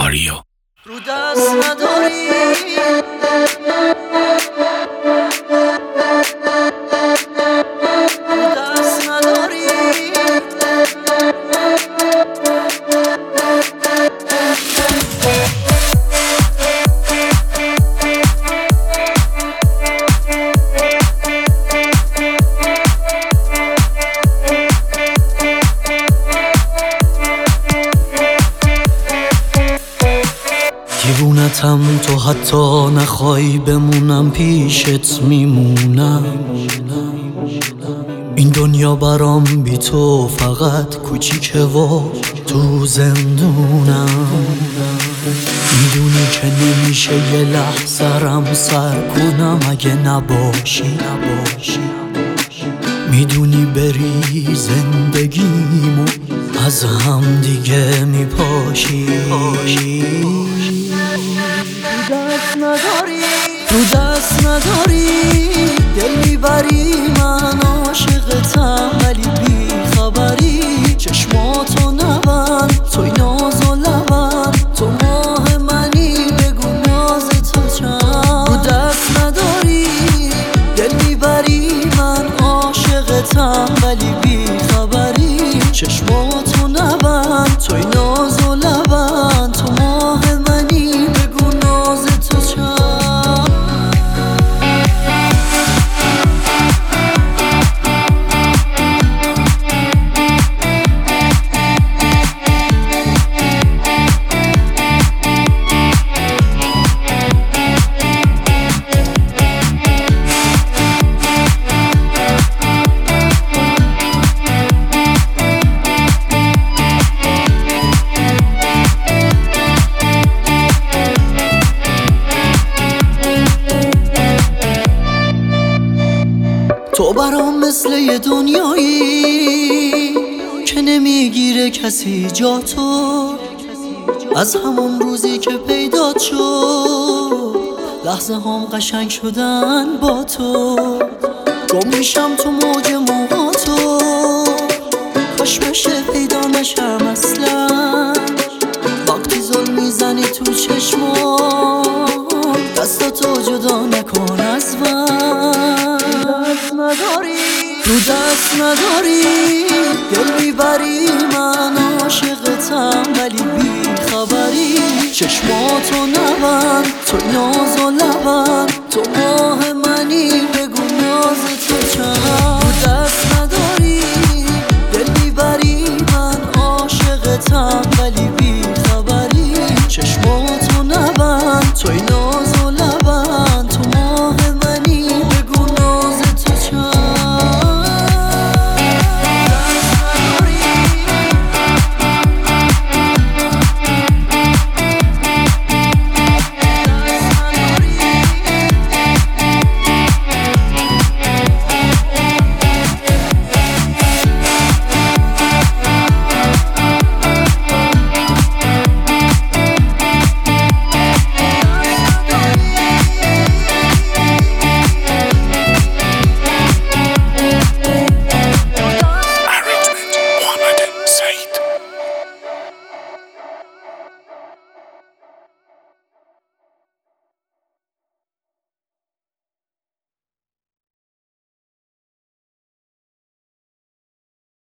آریو رو دست نداری دیوونتم تو حتی نخوای بمونم پیشت میمونم. این دنیا برام بی تو فقط کوچیکه و تو زندونم. میدونی که نمیشه یه لحظه سر کنم اگه نباشی. میدونی بری زندگیمو از هم دیگه میپاشی. رو دست نداری دل میبری من عاشقتم ولی بی خبری. چشماتو نبند توی ناز و لبند تو ماه منی بگو ناز تو چند. رو دست نداری دل میبری من عاشقتم ولی بی خبری. چشماتو نبند توی ناز و لبند تو ماه منی بگو ناز تو چند. تو برام مثل یه دنیایی که نمیگیره کسی جا تو. از همون روزی که پیدات شد لحظه هم قشنگ شدن با تو. گم میشم تو موج موهاتو کاش بشه پیدا نشم اصلا. وقتی زل میزنی تو چشمام دستاتو جدا نکن از من. رو دست نداری دل میبری من عاشقتم ولی بی خبری. چشماتو نبند توی ناز و لبند تو ماه منی بگو ناز تو چند. رو دست نداری دل میبری من عاشقتم ولی بی خبری. چشماتو نبند توی ناز